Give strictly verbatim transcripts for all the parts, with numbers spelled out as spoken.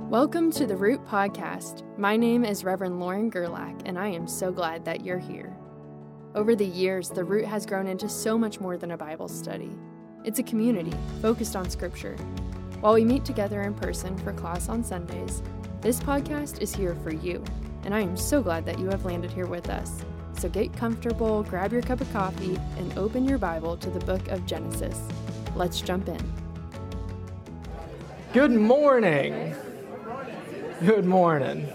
Welcome to the Root Podcast. My name is Reverend Lauren Gerlach, and I am so glad that you're here. Over the years, the Root has grown into so much more than a Bible study. It's a community focused on Scripture. While we meet together in person for class on Sundays, this podcast is here for you, and I am so glad that you have landed here with us. So get comfortable, grab your cup of coffee, and open your Bible to the book of Genesis. Let's jump in. Good morning. Good morning.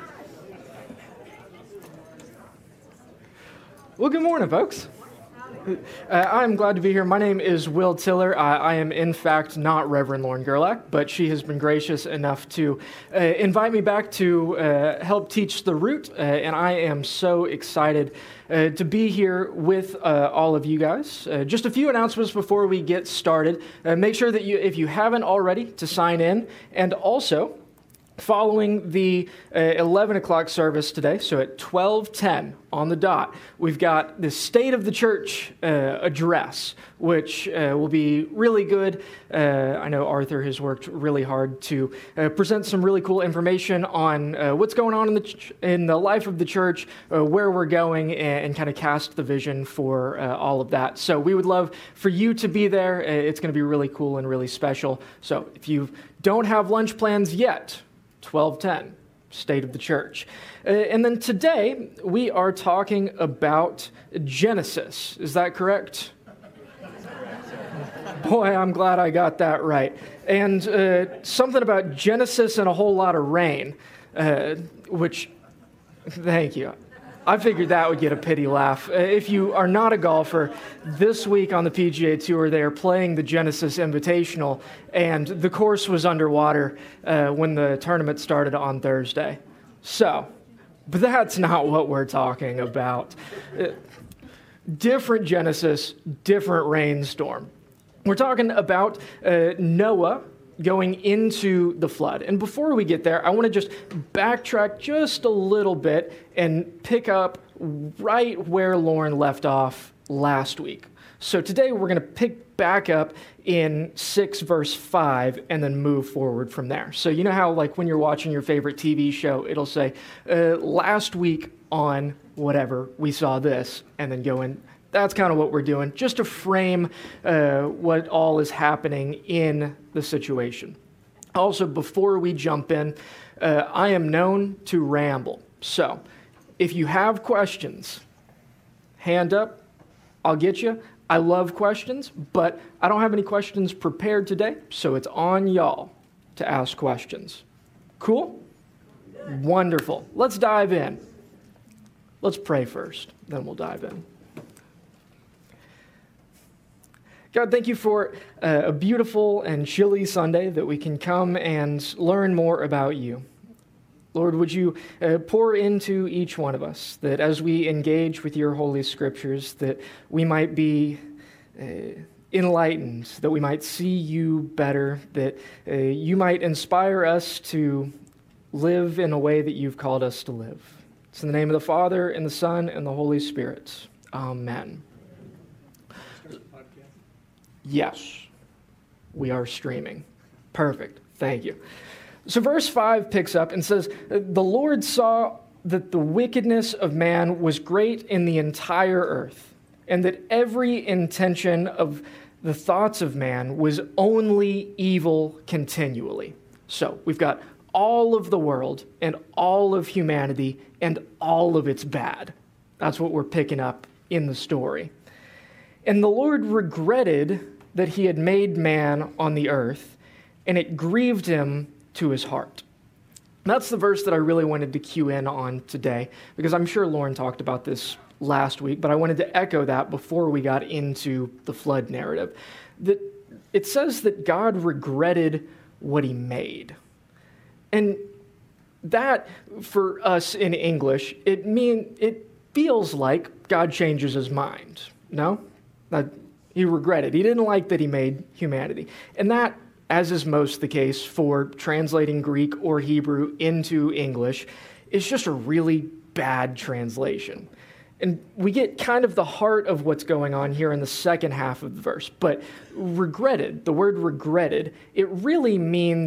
Well, good morning, folks. Uh, I'm glad to be here. My name is Will Tiller. I, I am, in fact, not Reverend Lauren Gerlach, but she has been gracious enough to uh, invite me back to uh, help teach the Root, uh, and I am so excited uh, to be here with uh, all of you guys. Uh, just a few announcements before we get started. Uh, make sure that you, if you haven't already, to sign in, and also, following the uh, eleven o'clock service today, so at twelve ten on the dot, we've got the State of the Church uh, address, which uh, will be really good. Uh, I know Arthur has worked really hard to uh, present some really cool information on uh, what's going on in the ch- in the life of the church, uh, where we're going, and, and kind of cast the vision for uh, all of that. So we would love for you to be there. Uh, it's going to be really cool and really special. So if you don't have lunch plans yet, twelve ten, State of the Church. Uh, and then today, we are talking about Genesis. Is that correct? Boy, I'm glad I got that right. And uh, something about Genesis and a whole lot of rain, uh, which, thank you. I figured that would get a pity laugh. Uh, if you are not a golfer, this week on the P G A Tour, they are playing the Genesis Invitational, and the course was underwater uh, when the tournament started on Thursday. So, but that's not what we're talking about. Uh, different Genesis, different rainstorm. We're talking about uh, Noah going into the flood. And before we get there, I want to just backtrack just a little bit and pick up right where Lauren left off last week. So today we're going to pick back up in six verse five and then move forward from there. So you know how like when you're watching your favorite T V show, it'll say, uh, last week on whatever, we saw this, and then go in. That's kind of what we're doing, just to frame uh, what all is happening in the situation. Also, before we jump in, uh, I am known to ramble. So, if you have questions, hand up, I'll get you. I love questions, but I don't have any questions prepared today, so it's on y'all to ask questions. Cool? Wonderful. Let's dive in. Let's pray first, then we'll dive in. God, thank you for uh, a beautiful and chilly Sunday that we can come and learn more about you. Lord, would you uh, pour into each one of us that as we engage with your holy scriptures, that we might be uh, enlightened, that we might see you better, that uh, you might inspire us to live in a way that you've called us to live. It's in the name of the Father, and the Son, and the Holy Spirit. Amen. Yes, we are streaming. Perfect. Thank you. So verse five picks up and says, the Lord saw that the wickedness of man was great in the entire earth, and that every intention of the thoughts of man was only evil continually. So we've got all of the world and all of humanity and all of its bad. That's what we're picking up in the story. And the Lord regretted that he had made man on the earth, and it grieved him to his heart. That's the verse that I really wanted to cue in on today, because I'm sure Lauren talked about this last week, but I wanted to echo that before we got into the flood narrative. That it says that God regretted what he made. And that, for us in English, it mean it feels like God changes his mind. No? That, He regretted. He didn't like that he made humanity. And that, as is most the case for translating Greek or Hebrew into English, is just a really bad translation. And we get kind of the heart of what's going on here in the second half of the verse. But regretted, the word regretted, it really means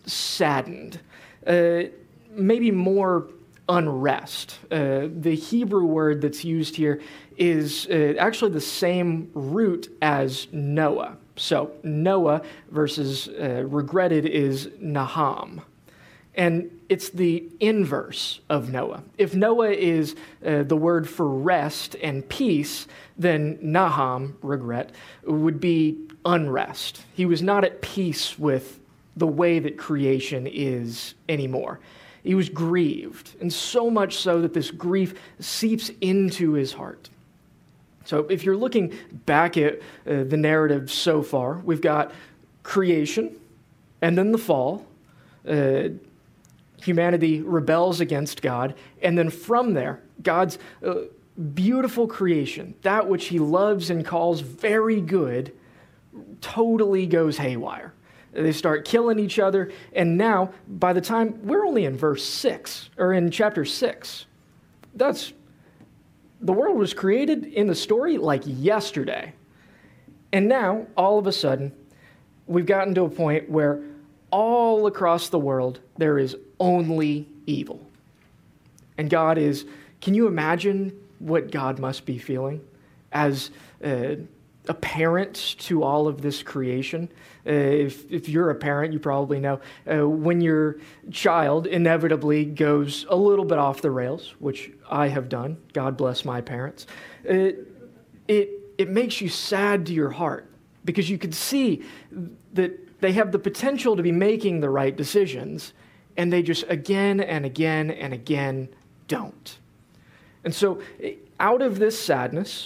saddened, uh, maybe more unrest. Uh, the Hebrew word that's used here is uh, actually the same root as Noah. So Noah versus uh, regretted is Naham. And it's the inverse of Noah. If Noah is uh, the word for rest and peace, then Naham, regret, would be unrest. He was not at peace with the way that creation is anymore. He was grieved, and so much so that this grief seeps into his heart. So if you're looking back at uh, the narrative so far, we've got creation, and then the fall. Uh, humanity rebels against God, and then from there, God's uh, beautiful creation, that which he loves and calls very good, totally goes haywire. They start killing each other, and now, by the time, we're only in verse six, or in chapter six. That's, the world was created in the story like yesterday. And now, all of a sudden, we've gotten to a point where all across the world, there is only evil. And God is, can you imagine what God must be feeling as uh, a parent to all of this creation? Uh, if, if you're a parent, you probably know uh, when your child inevitably goes a little bit off the rails, which I have done, God bless my parents, it, it, it makes you sad to your heart because you can see that they have the potential to be making the right decisions, and they just again and again and again don't. And so out of this sadness,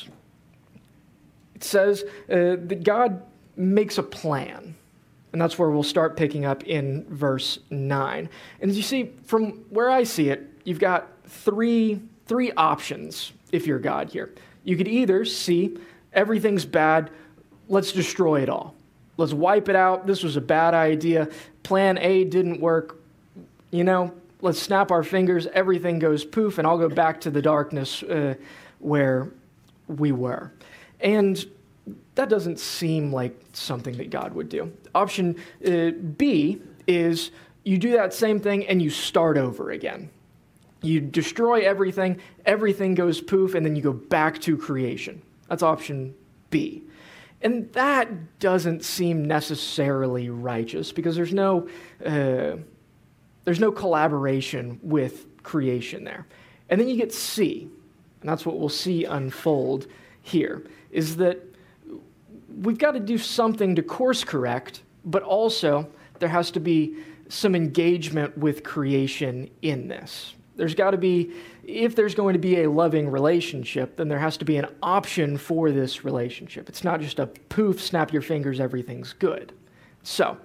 it says uh, that God makes a plan. And that's where we'll start picking up in verse nine. And you see, from where I see it, you've got three, three options if you're God here. You could either see everything's bad, let's destroy it all. Let's wipe it out. This was a bad idea. Plan A didn't work. You know, let's snap our fingers. Everything goes poof, and I'll go back to the darkness uh, where we were. And that doesn't seem like something that God would do. Option uh, B is you do that same thing and you start over again. You destroy everything, everything goes poof, and then you go back to creation. That's option B. And that doesn't seem necessarily righteous because there's no uh, there's no collaboration with creation there. And then you get C, and that's what we'll see unfold here, is that we've got to do something to course correct, but also there has to be some engagement with creation in this. There's got to be, if there's going to be a loving relationship, then there has to be an option for this relationship. It's not just a poof, snap your fingers, everything's good. So,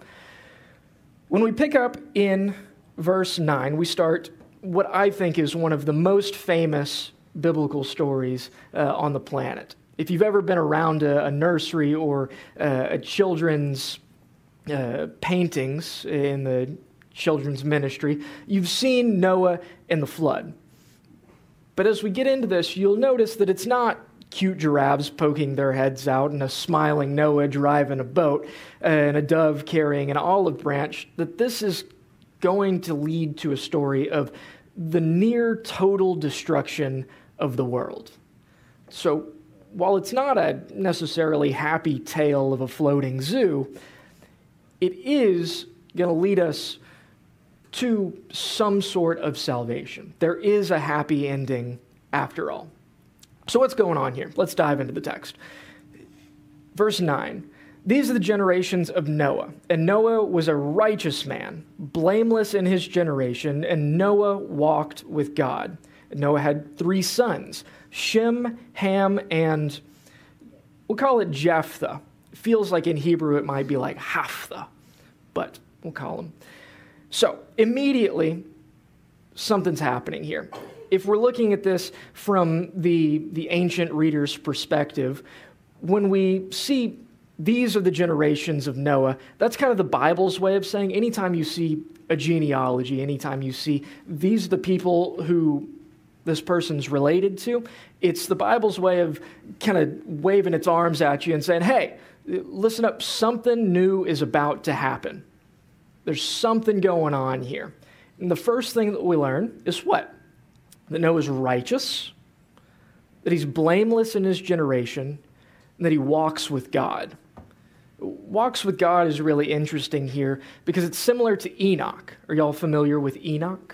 when we pick up in verse nine, we start what I think is one of the most famous biblical stories uh, on the planet. If you've ever been around a, a nursery or uh, a children's uh, paintings in the children's ministry, you've seen Noah and the flood. But as we get into this, you'll notice that it's not cute giraffes poking their heads out and a smiling Noah driving a boat uh, and a dove carrying an olive branch, that this is going to lead to a story of the near total destruction of the world. So while it's not a necessarily happy tale of a floating zoo, it is going to lead us to some sort of salvation. There is a happy ending after all. So what's going on here? Let's dive into the text. Verse nine, these are the generations of Noah. And Noah was a righteous man, blameless in his generation, and Noah walked with God. And Noah had three sons, Shem, Ham, and we'll call it Jephthah. It feels like in Hebrew it might be like Haphtha, but we'll call him. So immediately, something's happening here. If we're looking at this from the, the ancient reader's perspective, when we see these are the generations of Noah, that's kind of the Bible's way of saying anytime you see a genealogy, anytime you see these are the people who this person's related to, it's the Bible's way of kind of waving its arms at you and saying, hey, listen up, something new is about to happen. There's something going on here. And the first thing that we learn is what? That Noah's righteous, that he's blameless in his generation, and that he walks with God. Walks with God is really interesting here because it's similar to Enoch. Are y'all familiar with Enoch?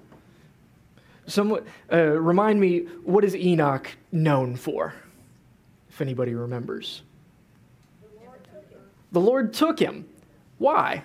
Some, uh, remind me, what is Enoch known for? If anybody remembers. The Lord took him. The Lord took him. Why?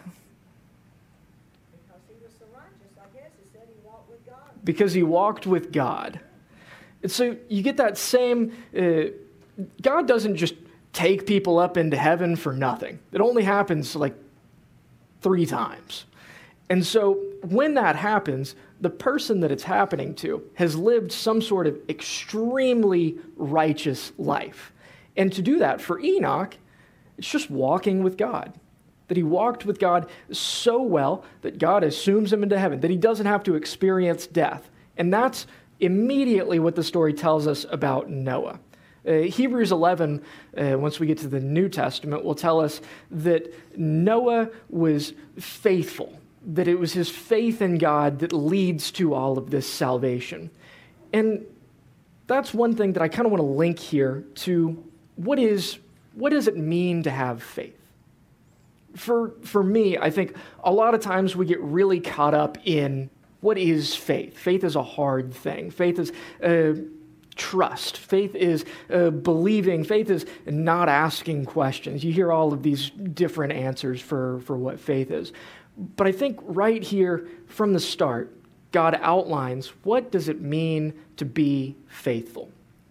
Because he was so righteous, I guess. It said he walked with God. Because he walked with God. And so you get that same, uh, God doesn't just take people up into heaven for nothing. It only happens like three times. And so when that happens, the person that it's happening to has lived some sort of extremely righteous life. And to do that for Enoch, it's just walking with God. That he walked with God so well that God assumes him into heaven, that he doesn't have to experience death. And that's immediately what the story tells us about Noah. Uh, Hebrews eleven, uh, once we get to the New Testament, will tell us that Noah was faithful, that it was his faith in God that leads to all of this salvation. And that's one thing that I kind of want to link here to what is what does it mean to have faith? For, for me, I think a lot of times we get really caught up in what is faith. Faith is a hard thing. Faith is uh, trust. Faith is uh, believing. Faith is not asking questions. You hear all of these different answers for, for what faith is. But I think right here from the start, God outlines what does it mean to be faithful.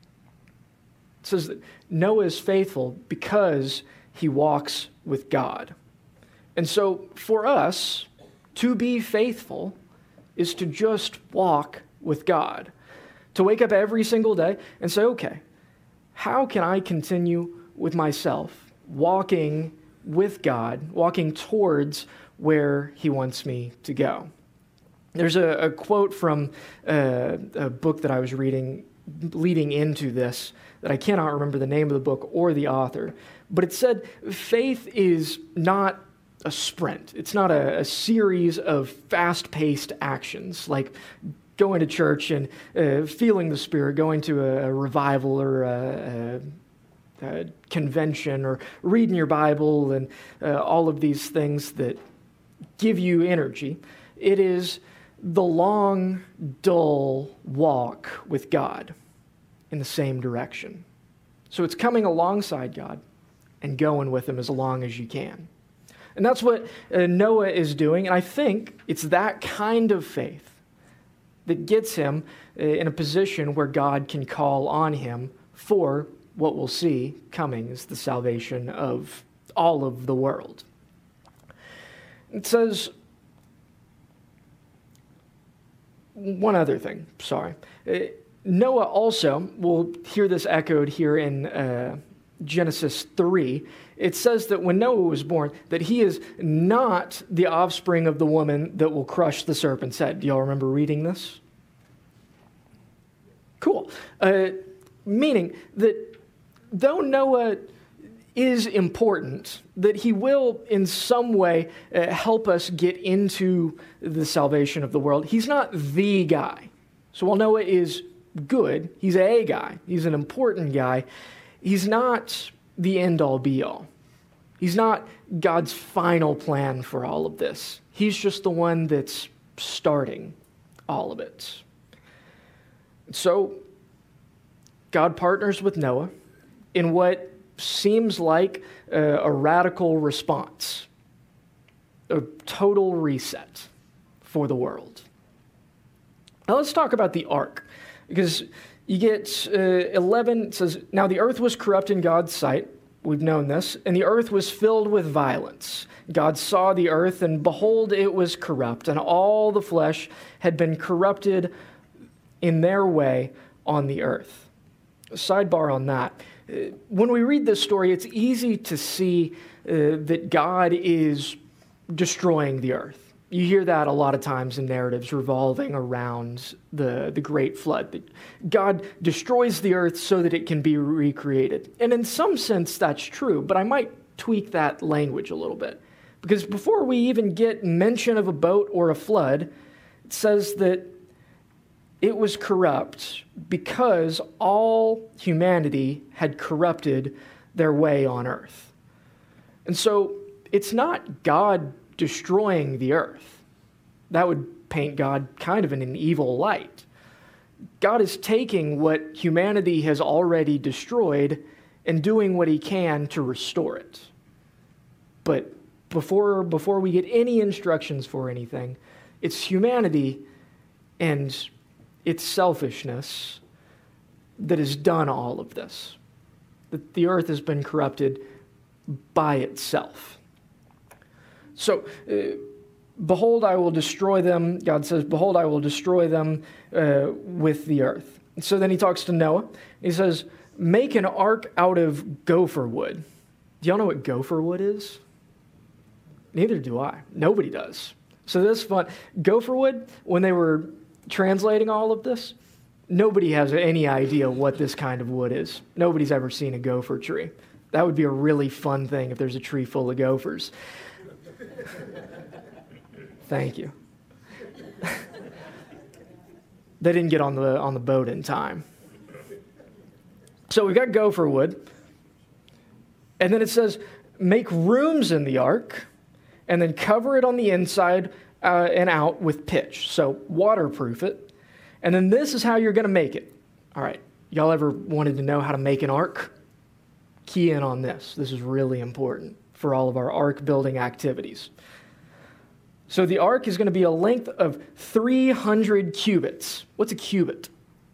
It says that Noah is faithful because he walks with God. And so for us, to be faithful is to just walk with God. To wake up every single day and say, okay, how can I continue with myself, walking with God, walking towards where he wants me to go? There's a, a quote from uh, a book that I was reading leading into this that I cannot remember the name of the book or the author, but it said, faith is not a sprint. It's not a, a series of fast-paced actions like going to church and uh, feeling the Spirit, going to a, a revival or a, a, a convention or reading your Bible and uh, all of these things that give you energy. It is the long, dull walk with God in the same direction. So it's coming alongside God and going with him as long as you can. And that's what uh, Noah is doing. And I think it's that kind of faith that gets him uh, in a position where God can call on him for what we'll see coming is the salvation of all of the world. It says, one other thing, sorry. Uh, Noah also, we'll hear this echoed here in uh, Genesis three. It says that when Noah was born, that he is not the offspring of the woman that will crush the serpent's head. Do y'all remember reading this? Cool. Uh, meaning that though Noah is important, that he will in some way uh, help us get into the salvation of the world. He's not the guy. So while Noah is good, he's a guy. He's an important guy. He's not the end-all, be-all. He's not God's final plan for all of this. He's just the one that's starting all of it. So God partners with Noah in what seems like a, a radical response, a total reset for the world. Now let's talk about the ark, because you get uh, eleven, it says, now the earth was corrupt in God's sight. We've known this. And the earth was filled with violence. God saw the earth, and behold, it was corrupt, and all the flesh had been corrupted in their way on the earth. Sidebar on that. When we read this story, it's easy to see uh, that God is destroying the earth. You hear that a lot of times in narratives revolving around the, the great flood. That God destroys the earth so that it can be recreated. And in some sense, that's true, but I might tweak that language a little bit. Because before we even get mention of a boat or a flood, it says that it was corrupt because all humanity had corrupted their way on earth. And so it's not God destroying the earth. That would paint God kind of in an evil light. God is taking what humanity has already destroyed and doing what he can to restore it. But before, before we get any instructions for anything, it's humanity and its selfishness that has done all of this. That the earth has been corrupted by itself. So, uh, behold, I will destroy them. God says, behold, I will destroy them uh, with the earth. And so then he talks to Noah. He says, make an ark out of gopher wood. Do y'all know what gopher wood is? Neither do I. Nobody does. So this is fun. Gopher wood, when they were translating all of this, nobody has any idea what this kind of wood is. Nobody's ever seen a gopher tree. That would be a really fun thing if there's a tree full of gophers. Thank you. They didn't get on the on the boat in time. So we've got gopher wood. And then it says, make rooms in the ark, and then cover it on the inside uh, and out with pitch. So waterproof it. And then this is how you're going to make it. All right. Y'all ever wanted to know how to make an ark? Key in on this. This is really important for all of our ark building activities. So the ark is going to be a length of three hundred cubits. What's a cubit?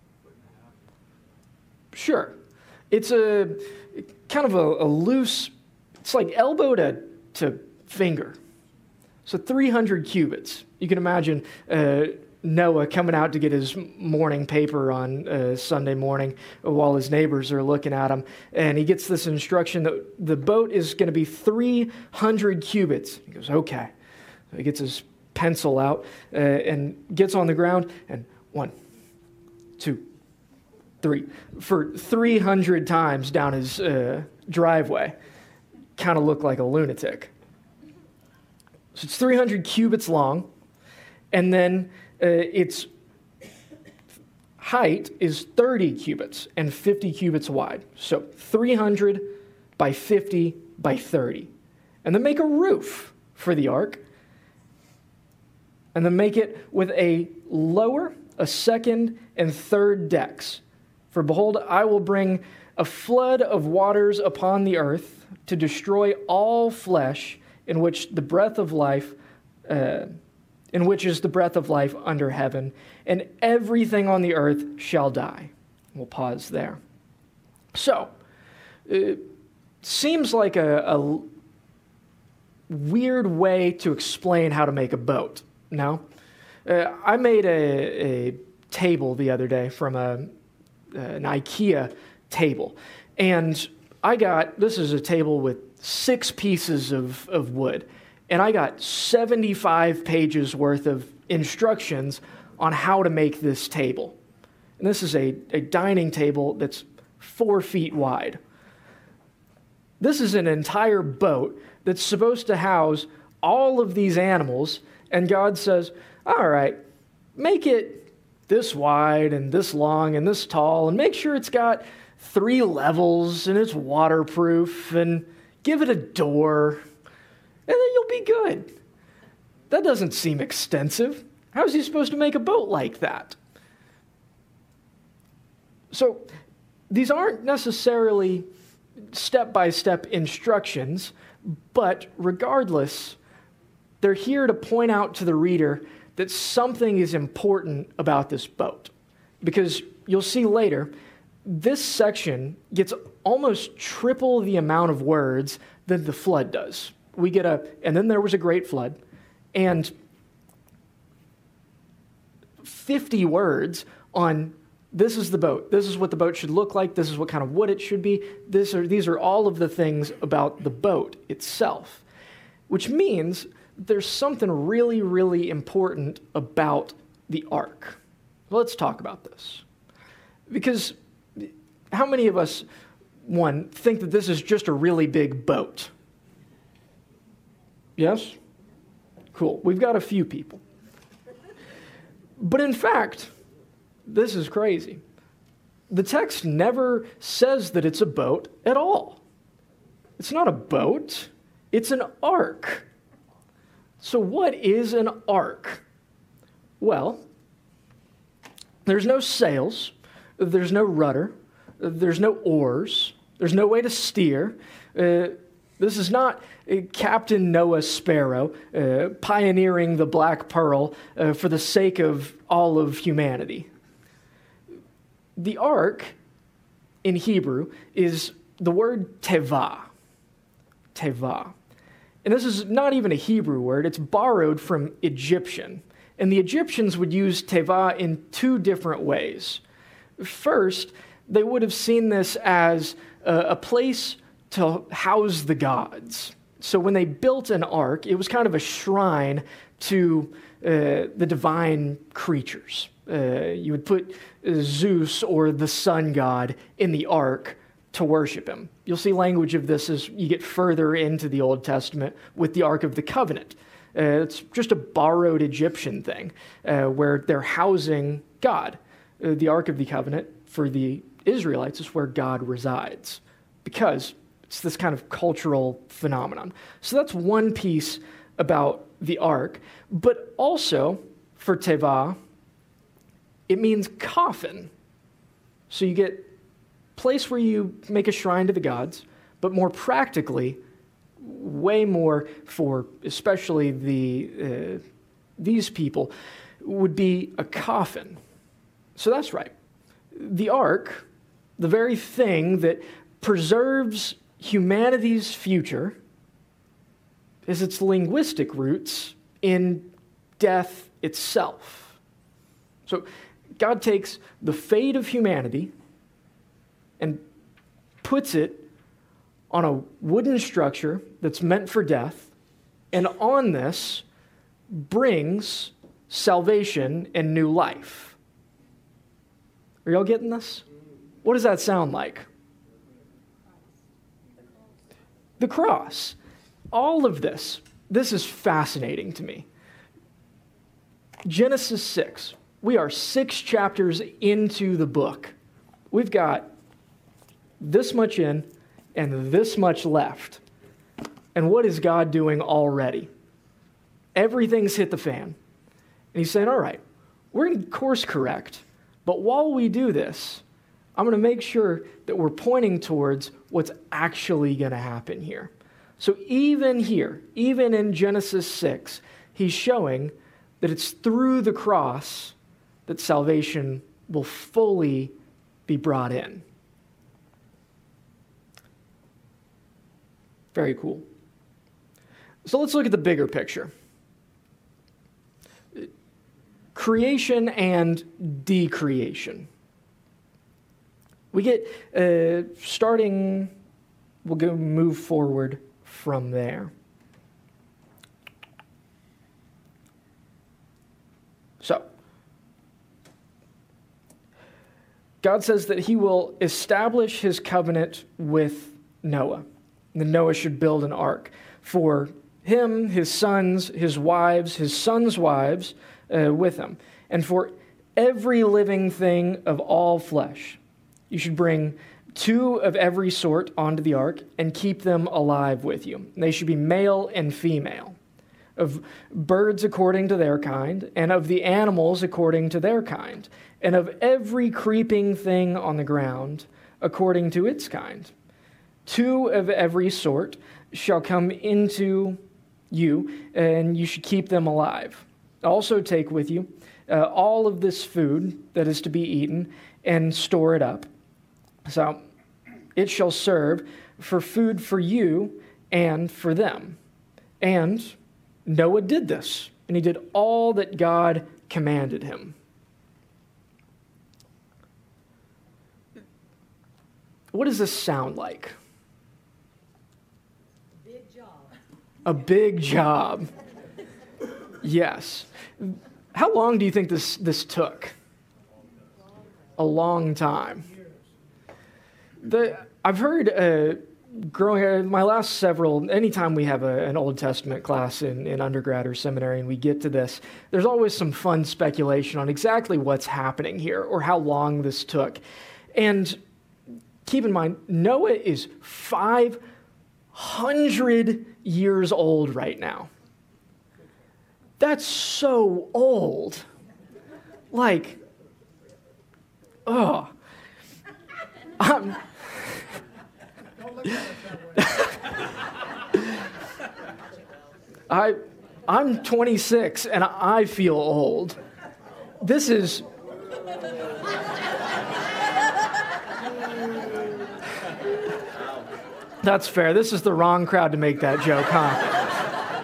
Sure. It's a kind of a, a loose, it's like elbow to, to finger. So three hundred cubits. You can imagine uh, Noah coming out to get his morning paper on uh, Sunday morning while his neighbors are looking at him. And he gets this instruction that the boat is going to be three hundred cubits. He goes, okay. So he gets his pencil out uh, and gets on the ground, and one, two, three, for three hundred times down his uh, driveway. Kind of looked like a lunatic. So it's three hundred cubits long, and then uh, its height is thirty cubits and fifty cubits wide. So three hundred by fifty by thirty. And then make a roof for the ark. And then make it with a lower, a second, and third decks. For behold, I will bring a flood of waters upon the earth to destroy all flesh in which the breath of life, uh, in which is the breath of life under heaven, and everything on the earth shall die. We'll pause there. So, it seems like a, a weird way to explain how to make a boat. No? Uh, I made a, a table the other day from a, an IKEA table. And I got, this is a table with six pieces of, of wood. And I got seventy-five pages worth of instructions on how to make this table. And this is a, a dining table that's four feet wide. This is an entire boat that's supposed to house all of these animals. And God says, all right, make it this wide and this long and this tall, and make sure it's got three levels and it's waterproof, and give it a door, and then you'll be good. That doesn't seem extensive. How is he supposed to make a boat like that? So these aren't necessarily step-by-step instructions, but regardless, they're here to point out to the reader that something is important about this boat. Because you'll see later, this section gets almost triple the amount of words that the flood does. We get a, and then there was a great flood, and fifty words on this is the boat. This is what the boat should look like. This is what kind of wood it should be. This are, these are all of the things about the boat itself, which means there's something really, really important about the ark. Let's talk about this. Because how many of us, one, think that this is just a really big boat? Yes? Cool. We've got a few people. But in fact, this is crazy. The text never says that it's a boat at all. It's not a boat, it's an ark. So what is an ark? Well, there's no sails, there's no rudder, there's no oars, there's no way to steer. Uh, this is not uh, Captain Noah Sparrow uh, pioneering the Black Pearl uh, for the sake of all of humanity. The ark in Hebrew is the word tevah. Tevah. And this is not even a Hebrew word, it's borrowed from Egyptian. And the Egyptians would use tevah in two different ways. First, they would have seen this as a, a place to house the gods. So when they built an ark, it was kind of a shrine to uh, the divine creatures. Uh, you would put Zeus or the sun god in the ark to worship him. You'll see language of this as you get further into the Old Testament with the Ark of the Covenant. Uh, it's just a borrowed Egyptian thing uh, where they're housing God. Uh, the Ark of the Covenant for the Israelites is where God resides because it's this kind of cultural phenomenon. So that's one piece about the ark. But also for tevah, it means coffin. So you get place where you make a shrine to the gods, but more practically, way more for especially the uh, these people, would be a coffin. So that's right. The ark, the very thing that preserves humanity's future, is its linguistic roots in death itself. So God takes the fate of humanity and puts it on a wooden structure that's meant for death, and on this brings salvation and new life. Are y'all getting this? What does that sound like? The cross. All of this, this is fascinating to me. Genesis six. We are six chapters into the book. We've got this much in and this much left. And what is God doing already? Everything's hit the fan. And he's saying, all right, we're going to course correct. But while we do this, I'm going to make sure that we're pointing towards what's actually going to happen here. So even here, even in Genesis six, he's showing that it's through the cross that salvation will fully be brought in. Very cool. So let's look at the bigger picture. Creation and decreation. We get, uh, starting, we'll go move forward from there. So, God says that he will establish his covenant with Noah. And then Noah should build an ark for him, his sons, his wives, his sons' wives uh, with him, and for every living thing of all flesh. You should bring two of every sort onto the ark and keep them alive with you. And they should be male and female, of birds according to their kind, and of the animals according to their kind, and of every creeping thing on the ground according to its kind. Two of every sort shall come into you, and you should keep them alive. Also take with you uh, all of this food that is to be eaten, and store it up. So it shall serve for food for you and for them. And Noah did this, and he did all that God commanded him. What does this sound like? Big job. A big job. Yes. How long do you think this, this took? A long time. The, I've heard uh, growing, my last several, anytime we have a, an Old Testament class in, in undergrad or seminary and we get to this, there's always some fun speculation on exactly what's happening here or how long this took. And keep in mind, Noah is five hundred years old right now. That's so old. Like, oh. I'm, I, I'm twenty-six and I feel old. This is... That's fair. This is the wrong crowd to make that joke, huh?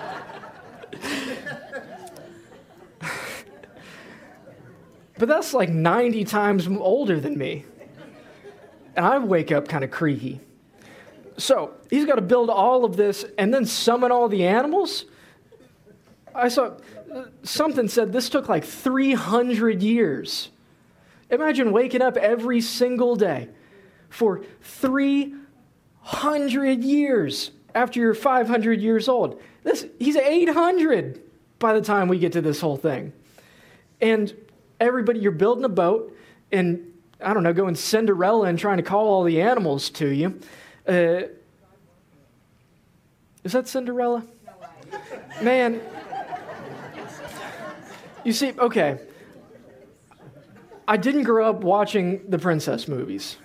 But that's like ninety times older than me. And I wake up kind of creaky. So he's got to build all of this and then summon all the animals? I saw something said this took like three hundred years. Imagine waking up every single day for three hundred years after you're five hundred years old. This, he's eight hundred by the time we get to this whole thing. And everybody, you're building a boat and, I don't know, going Cinderella and trying to call all the animals to you. Uh, is that Cinderella? Man, you see, okay, I didn't grow up watching the princess movies.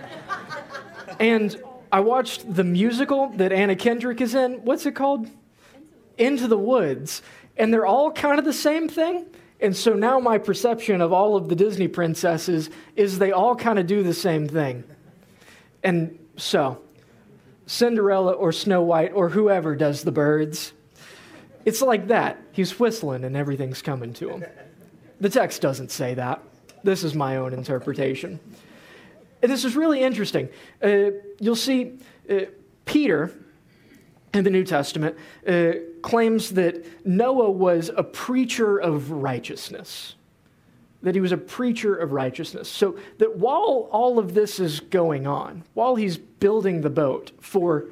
And I watched the musical that Anna Kendrick is in. What's it called? Into the Woods. And they're all kind of the same thing. And so now my perception of all of the Disney princesses is they all kind of do the same thing. And so, Cinderella or Snow White or whoever does the birds, it's like that. He's whistling and everything's coming to him. The text doesn't say that. This is my own interpretation. And this is really interesting. Uh, you'll see uh, Peter in the New Testament uh, claims that Noah was a preacher of righteousness, that he was a preacher of righteousness. So that while all of this is going on, while he's building the boat for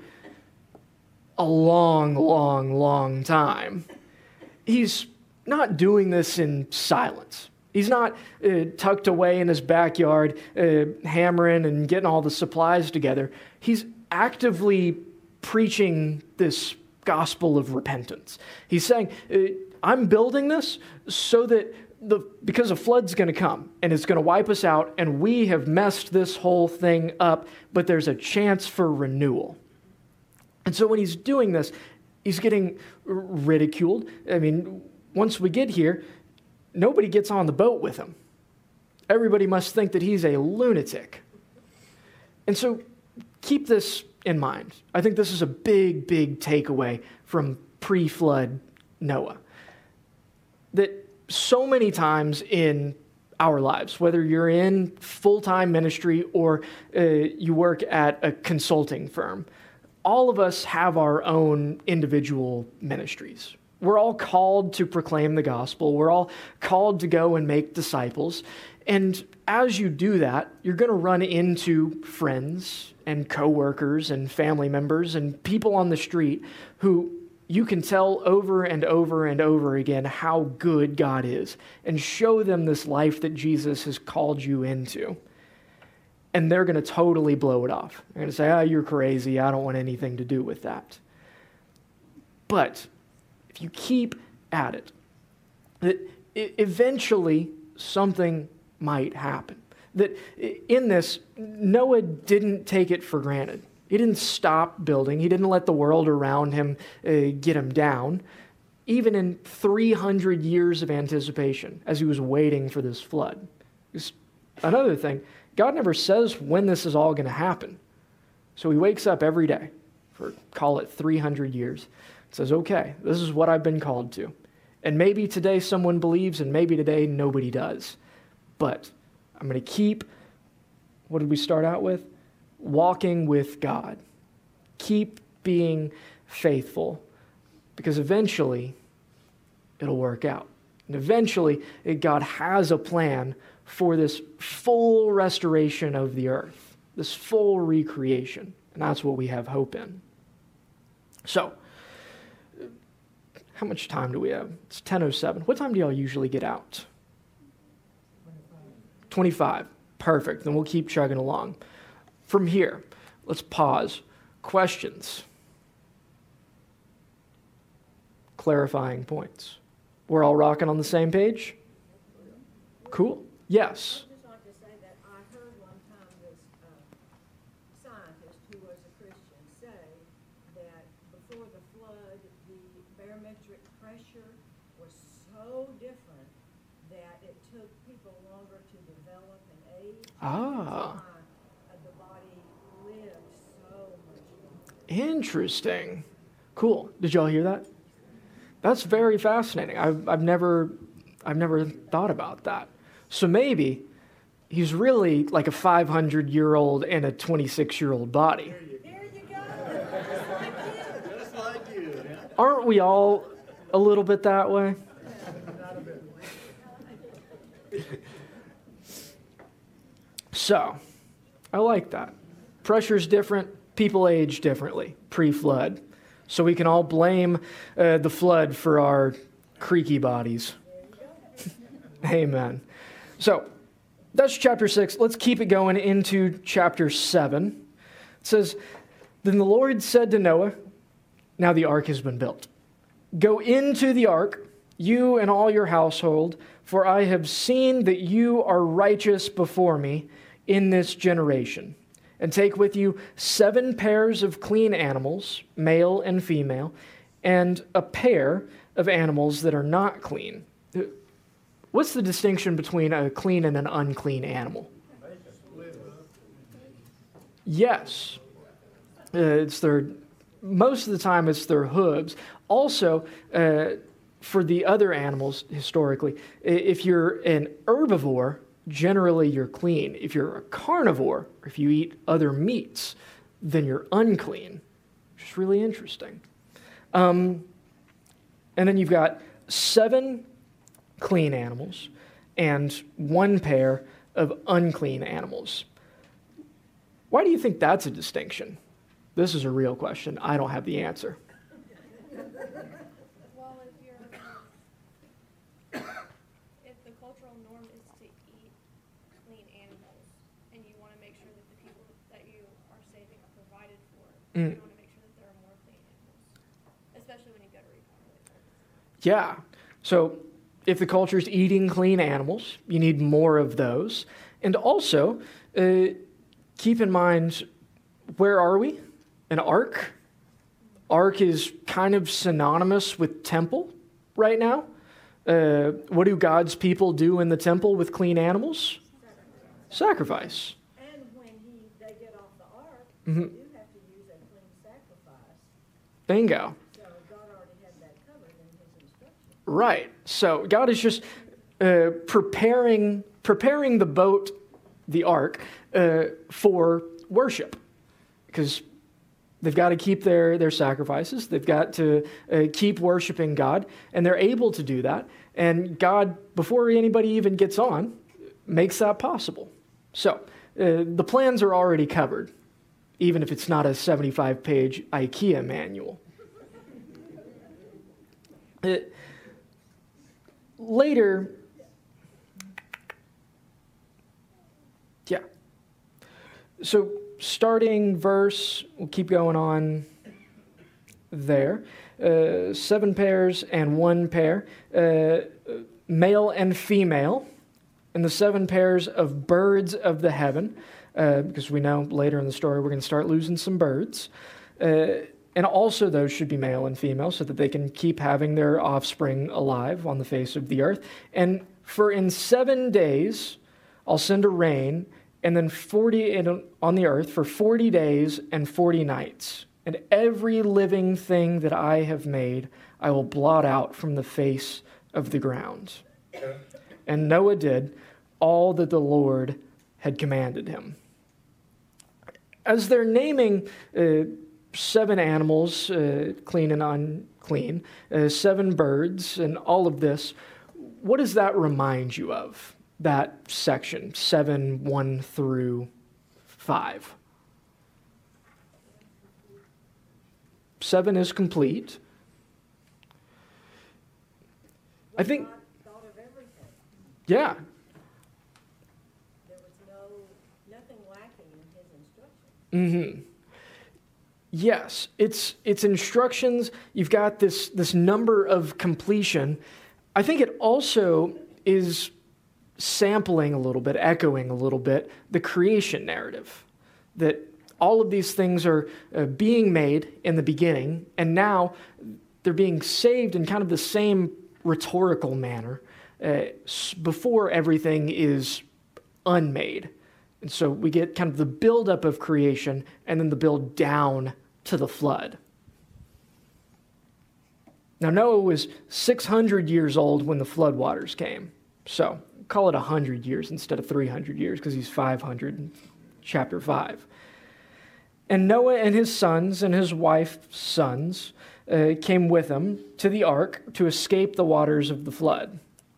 a long, long, long time, he's not doing this in silence. He's not uh, tucked away in his backyard, uh, hammering and getting all the supplies together. He's actively preaching this gospel of repentance. He's saying, uh, I'm building this so that the because a flood's going to come and it's going to wipe us out and we have messed this whole thing up, but there's a chance for renewal. And so when he's doing this, he's getting ridiculed. I mean, once we get here, nobody gets on the boat with him. Everybody must think that he's a lunatic. And so keep this in mind. I think this is a big, big takeaway from pre-flood Noah. That so many times in our lives, whether you're in full-time ministry or uh, you work at a consulting firm, all of us have our own individual ministries. We're all called to proclaim the gospel. We're all called to go and make disciples. And as you do that, you're going to run into friends and coworkers and family members and people on the street who you can tell over and over and over again how good God is and show them this life that Jesus has called you into. And they're going to totally blow it off. They're going to say, oh, you're crazy. I don't want anything to do with that. But if you keep at it, that eventually something might happen. That in this, Noah didn't take it for granted. He didn't stop building. He didn't let the world around him uh, get him down, even in three hundred years of anticipation as he was waiting for this flood. It's another thing, God never says when this is all going to happen. So he wakes up every day for, call it three hundred years. Says, okay, this is what I've been called to. And maybe today someone believes and maybe today nobody does. But I'm going to keep, what did we start out with? Walking with God. Keep being faithful because eventually it'll work out. And eventually God has a plan for this full restoration of the earth, this full recreation. And that's what we have hope in. So, how much time do we have? It's ten oh seven. What time do y'all usually get out? twenty-five. Perfect. Then we'll keep chugging along. From here, let's pause. Questions? Clarifying points. We're all rocking on the same page? Cool. Yes. I'd just like to say that I heard one time this uh, scientist who was a Christian say that before the flood, the barometric pressure was so different that it took people longer to develop and age. Ah. That's why, uh, the body lived so much longer. Interesting. Cool. Did y'all hear that? That's very fascinating. I've, I've never, I've never thought about that. So maybe he's really like a five hundred year old and a twenty-six year old body. There you go. Just like you. Just like you. Yeah. Aren't we all a little bit that way? So, I like that. Pressure's different. People age differently pre-flood. So we can all blame uh, the flood for our creaky bodies. Amen. So, that's chapter six. Let's keep it going into chapter seven. It says, "Then the Lord said to Noah," now the ark has been built, "Go into the ark, you and all your household, for I have seen that you are righteous before me in this generation. And take with you seven pairs of clean animals, male and female, and a pair of animals that are not clean." What's the distinction between a clean and an unclean animal? Yes. Uh, it's their, most of the time it's their hooves. Also, uh, for the other animals, historically, if you're an herbivore, generally you're clean. If you're a carnivore, or if you eat other meats, then you're unclean, which is really interesting. Um, and then you've got seven clean animals and one pair of unclean animals. Why do you think that's a distinction? This is a real question. I don't have the answer. Well, if you're, um, if the cultural norm is to eat clean animals, and you want to make sure that the people that you are saving are provided for, Mm. you want to make sure that there are more clean animals, especially when you go to repopulate them. Yeah. So if the culture is eating clean animals, you need more of those. And also, uh, keep in mind, where are we? An ark? Ark is kind of synonymous with temple right now. Uh, what do God's people do in the temple with clean animals? Sacrifice. And when he, they get off the ark, Mhm. you do have to use a clean sacrifice. Bingo. So God already had that covered in his instructions. Right. So God is just uh, preparing preparing the boat, the ark, uh, for worship, because they've got to keep their, their sacrifices. They've got to uh, keep worshiping God, and they're able to do that. And God, before anybody even gets on, makes that possible. So uh, the plans are already covered, even if it's not a seventy-five page IKEA manual. Uh, later, yeah. So starting verse, we'll keep going on there. Uh, seven pairs and one pair, uh, male and female, and the seven pairs of birds of the heaven, uh, because we know later in the story we're going to start losing some birds. Uh, and also those should be male and female so that they can keep having their offspring alive on the face of the earth. And for in seven days I'll send a rain, and then forty in, on the earth for forty days and forty nights. And every living thing that I have made I will blot out from the face of the ground. And Noah did all that the Lord had commanded him. As they're naming uh, seven animals, uh, clean and unclean, uh, seven birds, and all of this, what does that remind you of, that section, seven, one through five? seven is complete. I think, God thought of everything. yeah, There was no, nothing lacking in his instructions. mm-hmm. Yes, it's it's instructions. You've got this this number of completion. I think it also is sampling a little bit, echoing a little bit the creation narrative, that all of these things are uh, being made in the beginning, and now they're being saved in kind of the same rhetorical manner uh, before everything is unmade. And so we get kind of the buildup of creation and then the build down to the flood. Now, Noah was six hundred years old when the floodwaters came. So call it one hundred years instead of three hundred years because he's five hundred in chapter five. And Noah and his sons and his wife's sons uh, came with him to the ark to escape the waters of the flood.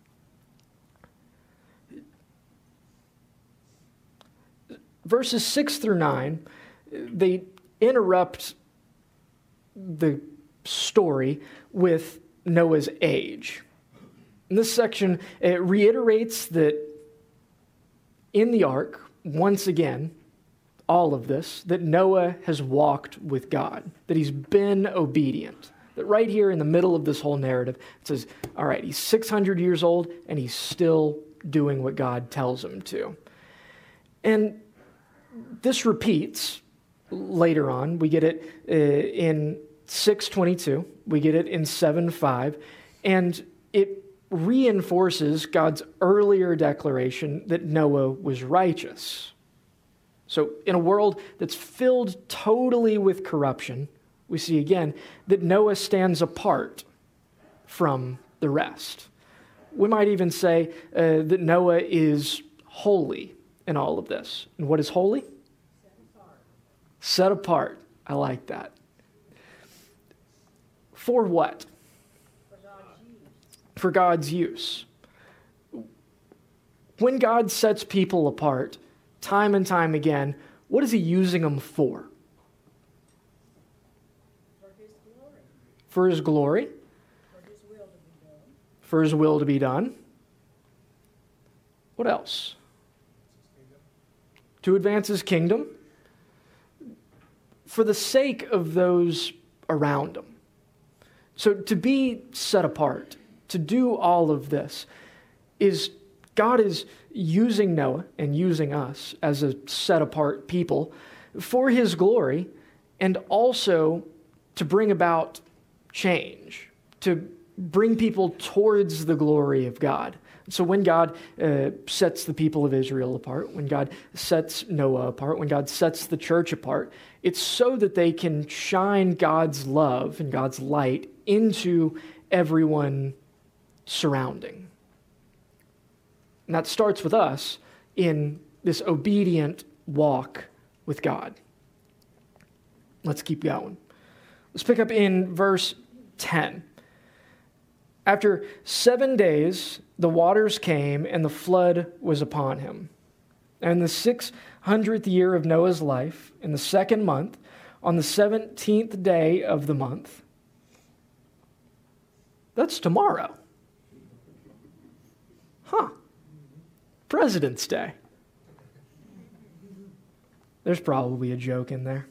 Verses six through nine, they interrupt the story with Noah's age. In this section, it reiterates that in the ark, once again, all of this, that Noah has walked with God, that he's been obedient. That right here in the middle of this whole narrative, it says, all right, he's six hundred years old and he's still doing what God tells him to. And this repeats later on. We get it uh, in six twenty-two. We get it in seven five. And it reinforces God's earlier declaration that Noah was righteous. So in a world that's filled totally with corruption, we see again that Noah stands apart from the rest. We might even say uh, that Noah is holy in all of this. And what is holy? Set apart. Set apart. I like that. For what? For God's use. For God's use. When God sets people apart, time and time again, what is he using them for? For his glory. For his glory, For his will to be done. for his will to be done. What else? To advance his kingdom. For the sake of those around him. So to be set apart, to do all of this, is God is using Noah and using us as a set apart people for his glory, and also to bring about change, to bring people towards the glory of God. So when God uh, sets the people of Israel apart, when God sets Noah apart, when God sets the church apart, it's so that they can shine God's love and God's light into everyone surrounding. And that starts with us in this obedient walk with God. Let's keep going. Let's pick up in verse ten. After seven days, the waters came and the flood was upon him. And in the six hundredth year of Noah's life, in the second month, on the seventeenth day of the month, that's tomorrow. Huh. President's Day. There's probably a joke in there.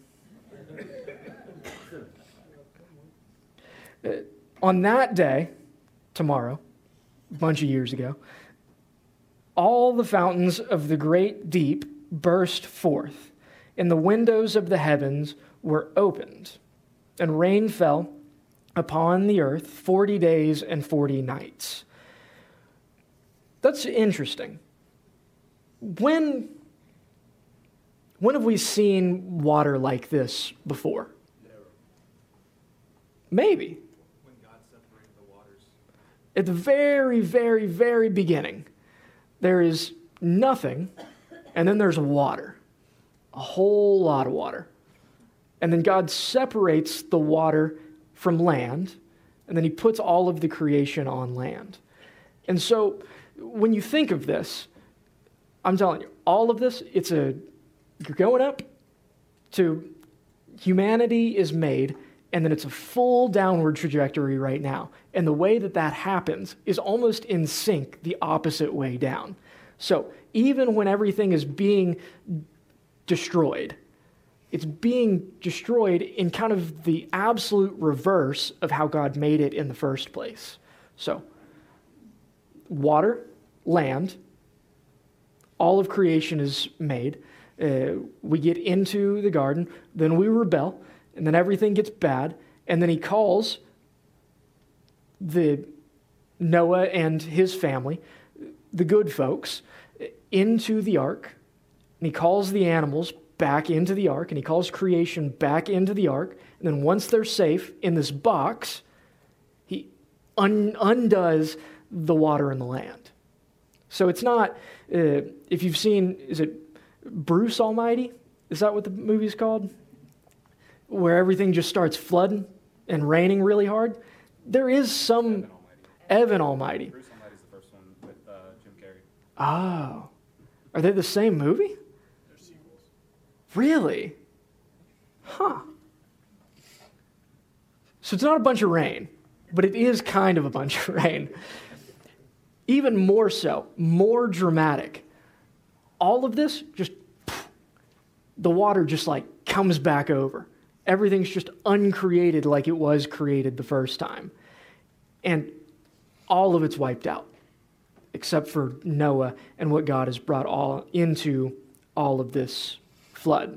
Uh, on that day, tomorrow, a bunch of years ago, all the fountains of the great deep burst forth, and the windows of the heavens were opened, and rain fell upon the earth forty days and forty nights. That's interesting. When, when have we seen water like this before? Never. Maybe. When God separated the waters. At the very, very, very beginning, there is nothing, and then there's water. A whole lot of water. And then God separates the water from land, and then he puts all of the creation on land. And so, when you think of this, I'm telling you, all of this, it's a, you're going up to humanity is made and then it's a full downward trajectory right now. And the way that that happens is almost in sync the opposite way down. So even when everything is being destroyed, it's being destroyed in kind of the absolute reverse of how God made it in the first place. So water, land, all of creation is made. Uh, we get into the garden, then we rebel, and then everything gets bad, and then he calls the Noah and his family, the good folks, into the ark, and he calls the animals back into the ark, and he calls creation back into the ark, and then once they're safe in this box, he un- undoes the water and the land. So it's not, uh, if you've seen, is it Bruce Almighty? Is that what the movie's called? Where everything just starts flooding and raining really hard? There is some... Evan Almighty. Evan Almighty. Bruce Almighty's the first one with uh, Jim Carrey. Oh. Are they the same movie? They're sequels. Really? Huh. So it's not a bunch of rain, but it is kind of a bunch of rain. Even more so, more dramatic. All of this, just, the water just like comes back over. Everything's just uncreated like it was created the first time. And all of it's wiped out, except for Noah and what God has brought all into all of this flood.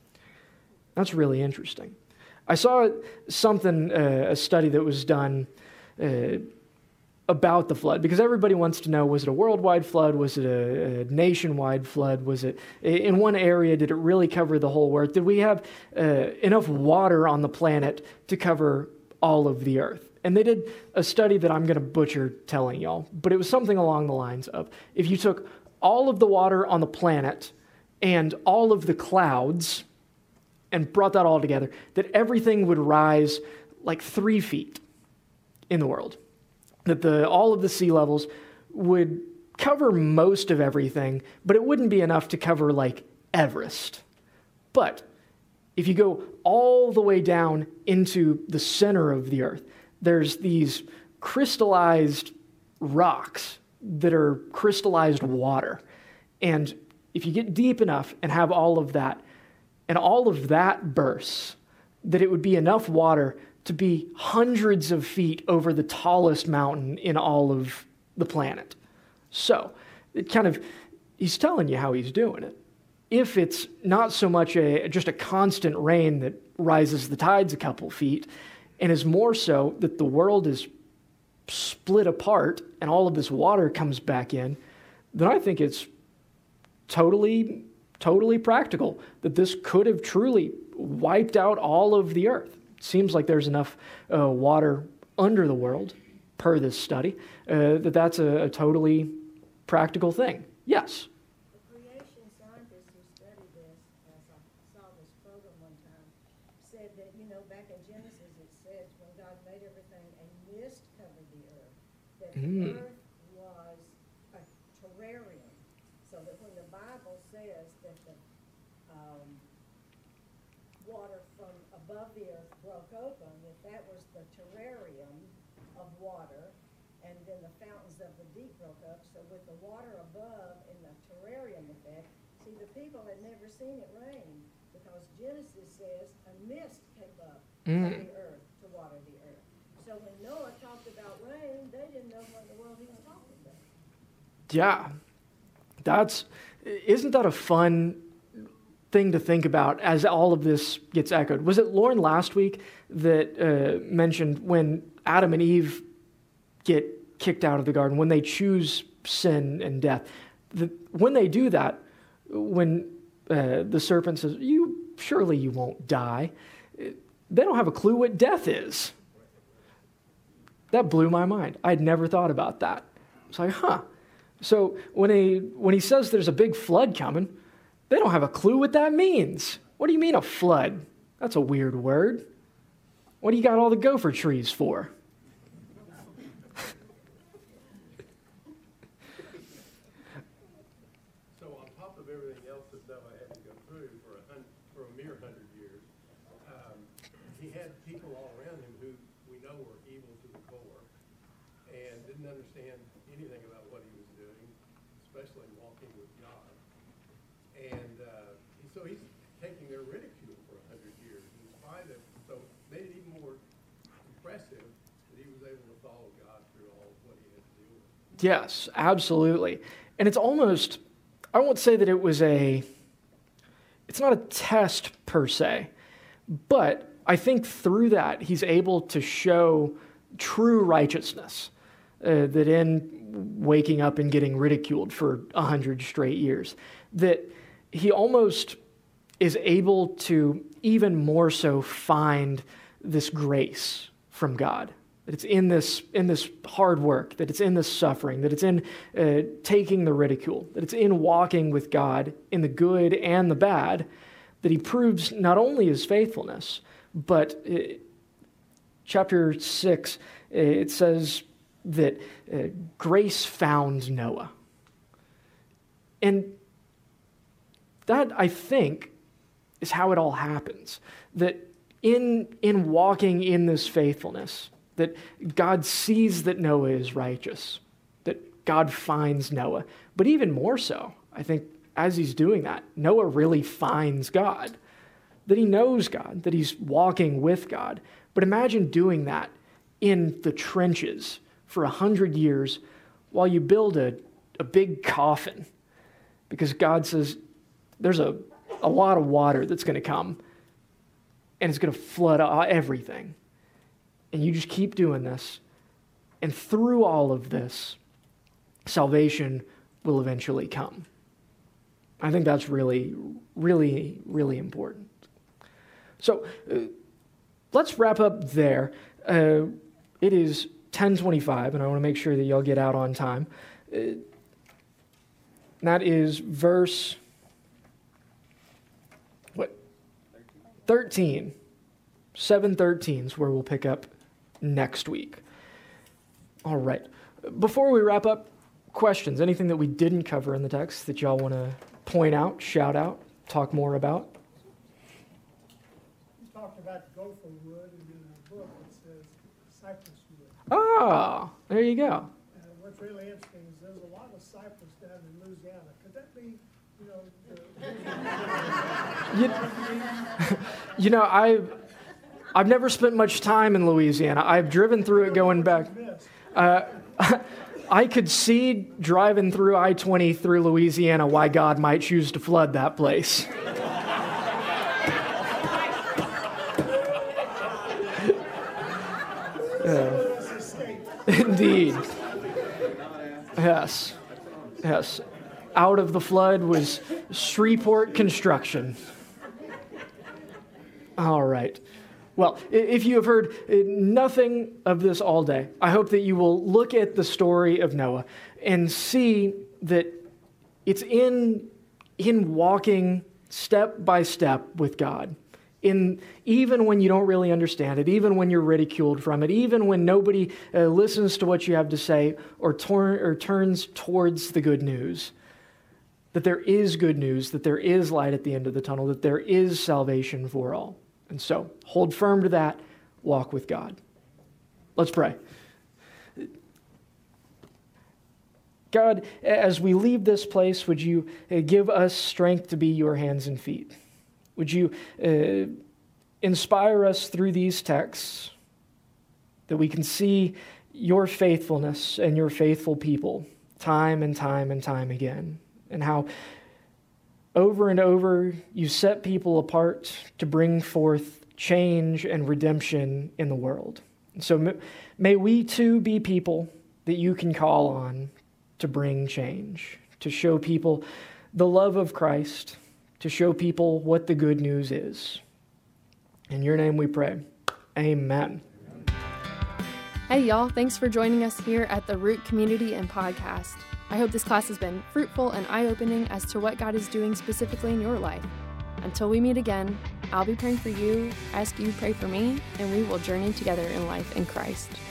That's really interesting. I saw something, uh, a study that was done uh, about the flood, because everybody wants to know, was it a worldwide flood? Was it a, a nationwide flood? Was it in one area? Did it really cover the whole earth? Did we have uh, enough water on the planet to cover all of the earth? And they did a study that I'm going to butcher telling y'all, but it was something along the lines of, if you took all of the water on the planet and all of the clouds and brought that all together, that everything would rise like three feet in the world. That the all of the sea levels would cover most of everything, but it wouldn't be enough to cover like Everest. But if you go all the way down into the center of the earth, there's these crystallized rocks that are crystallized water. And if you get deep enough and have all of that, and all of that bursts, that it would be enough water to be hundreds of feet over the tallest mountain in all of the planet. So, it kind of, he's telling you how he's doing it. If it's not so much a just a constant rain that rises the tides a couple feet, and is more so that the world is split apart and all of this water comes back in, then I think it's totally, totally practical that this could have truly wiped out all of the earth. Seems like there's enough uh, water under the world, per this study, uh, that that's a, a totally practical thing. Yes? The creation scientists who studied this, as I saw this program one time, said that, you know, back in Genesis it says when God made everything, a mist covered the earth. That Mm. the earth was a terrarium. So that when the Bible says that the um, water from above the earth broke open, that that was the terrarium of water, and then the fountains of the deep broke up. So with the water above in the terrarium effect, see, the people had never seen it rain, because Genesis says a mist came up Mm. from the earth to water the earth. So when Noah talked about rain, they didn't know what in the world he was talking about. Yeah. That's, isn't that a fun thing to think about as all of this gets echoed? Was it Lauren last week that uh, mentioned when Adam and Eve get kicked out of the garden, when they choose sin and death, the, when they do that, when uh, the serpent says, "You surely you won't die," they don't have a clue what death is. That blew my mind. I'd never thought about that. It's like, huh. So when he when he says there's a big flood coming, they don't have a clue what that means. What do you mean a flood? That's a weird word. What do you got all the gopher trees for? So on top of everything else that Noah had to go through for a, hun- for a mere hundred years, um, he had people all around him who we know were evil to the core and didn't understand anything about what he was doing, especially walking with God. And uh, so he's taking their ridicule for a hundred years in spite of, so it made it even more impressive that he was able to follow God through all of what he had to deal with. Yes, absolutely. And it's almost, I won't say that it was a, it's not a test per se, but I think through that he's able to show true righteousness, uh, that in waking up and getting ridiculed for a hundred straight years, that he almost is able to even more so find this grace from God. That it's in this in this hard work, that it's in this suffering, that it's in uh, taking the ridicule, that it's in walking with God in the good and the bad, that he proves not only his faithfulness, but uh, chapter six, uh, it says that uh, grace found Noah. And that, I think, is how it all happens. That in in walking in this faithfulness, that God sees that Noah is righteous, that God finds Noah. But even more so, I think, as he's doing that, Noah really finds God, that he knows God, that he's walking with God. But imagine doing that in the trenches for a hundred years while you build a, a big coffin, because God says there's a, a lot of water that's going to come and it's going to flood everything. And you just keep doing this. And through all of this, salvation will eventually come. I think that's really, really, really important. So uh, let's wrap up there. Uh, it is ten twenty-five, and I want to make sure that y'all get out on time. Uh, that is verse, what? thirteen. seven thirteen is where we'll pick up next week. All right. Before we wrap up, questions, anything that we didn't cover in the text that y'all want to point out, shout out, talk more about? You talked about gopher wood, and in the book it says cypress wood. Ah, there you go. And what's really interesting is there's a lot of cypress down in Louisiana. Could that be, you know, the... you, you know, I... I've never spent much time in Louisiana. I've driven through it going back. Uh, I could see driving through I twenty through Louisiana why God might choose to flood that place. uh, indeed. Yes. Yes. Out of the flood was Shreveport construction. All right. Well, if you have heard nothing of this all day, I hope that you will look at the story of Noah and see that it's in, in walking step by step with God, in even when you don't really understand it, even when you're ridiculed from it, even when nobody uh, listens to what you have to say or, tor- or turns towards the good news, that there is good news, that there is light at the end of the tunnel, that there is salvation for all. And so, hold firm to that, walk with God. Let's pray. God, as we leave this place, would you give us strength to be your hands and feet? Would you uh, inspire us through these texts that we can see your faithfulness and your faithful people time and time and time again, and how over and over, you set people apart to bring forth change and redemption in the world. So may we too be people that you can call on to bring change, to show people the love of Christ, to show people what the good news is. In your name we pray. Amen. Hey y'all, thanks for joining us here at the Root Community and Podcast. I hope this class has been fruitful and eye-opening as to what God is doing specifically in your life. Until we meet again, I'll be praying for you, ask you pray for me, and we will journey together in life in Christ.